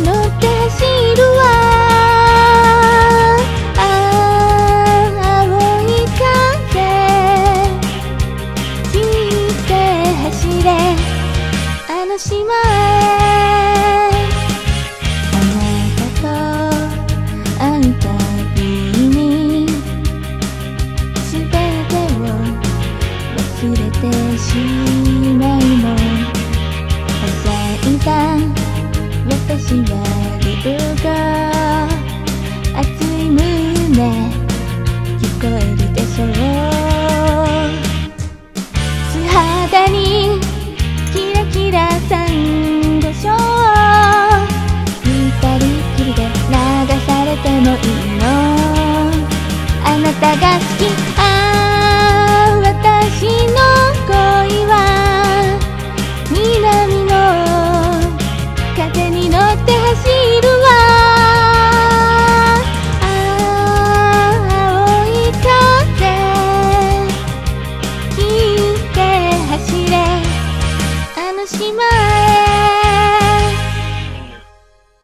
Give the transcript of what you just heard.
乗って走るわ。青い風聞いて走れあの島へ。あなたと会うたびに全てを忘れてしまうの。はしゃいだ私は流が